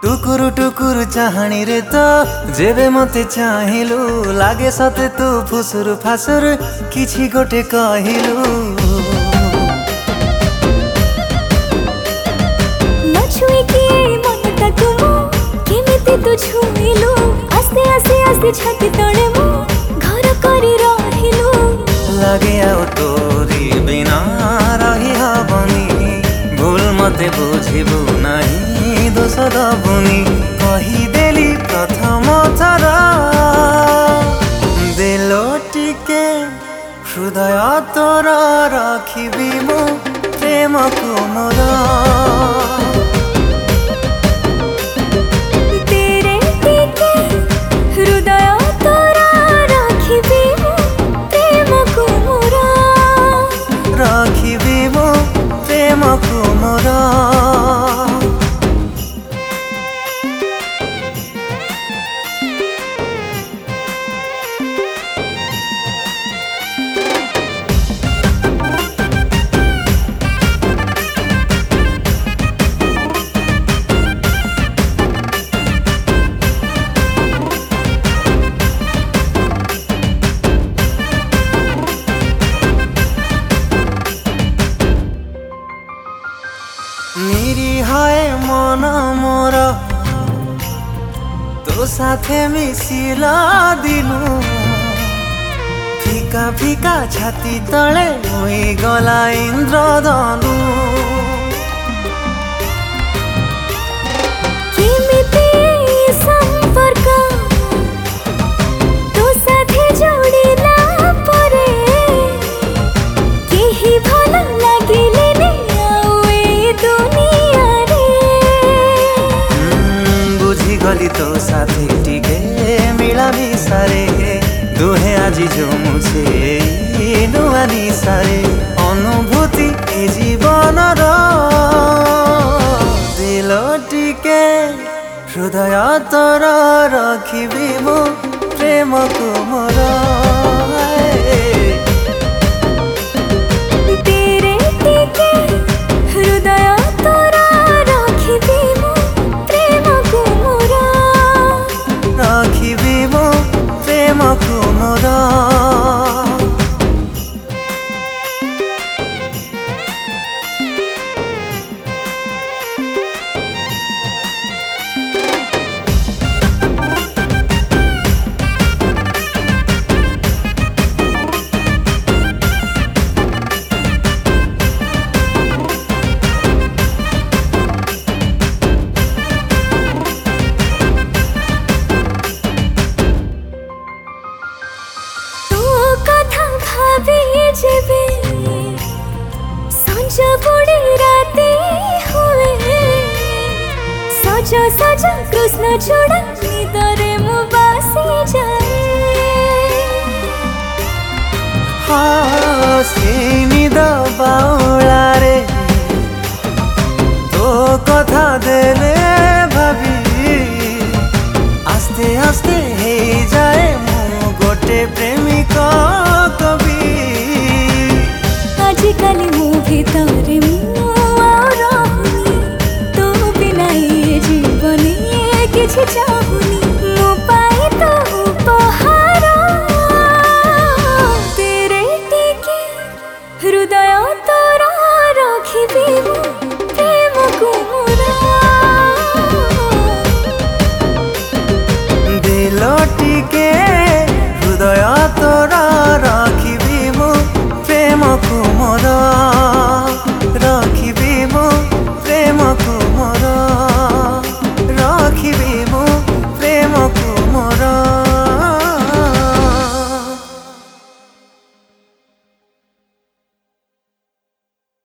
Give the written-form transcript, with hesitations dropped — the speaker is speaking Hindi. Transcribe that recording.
टुकुरु टुकुरु चाहणी रे तो जेबे मते चाहिलु लागे सते तू फुसुरु फासुरु किछि गोटे कहिलु नछुई कि मनटा तुमो केमिति तू छुइलु आस्ते आस्ते आस्ते छाती तळे मो घर करी रहिलु लागे आउ तोरी बिना रही हबनी भूल मते बुझिबु नाही दोष दबुनी कहिदेली प्रथम थर देलो टिके हृदय तोर रखिबी मु प्रेम को मोर तेरे टिके हृदय तोर रखिबी मु प्रेम को मोर रखिबी मु प्रेम को मोर निरीहाय मन मोर तो साथे मिसिला दिनु फिका फिका छाती तले होई गला इंद्रधनु केमिति संपर्क तो साथे जोड़िला परे केही भल लागिले गली तो साथी टिके मिला मिसारे दुहे आज जो मुझे नुआ निसारे अनुभूति ए जीवन दिल टिके हृदय तोर रखिबी मु प्रेम को मोर तेरे टिके हृदय तोर रखिबी मु प्रेम को मोर रखिबी मु प्रेम को मोर जेबे संज बुड़ी राती हुए सज सज कृष्ण चूड़ा निदरे मु बासी जाए हाँ से निद बाउला रे तो कथा देले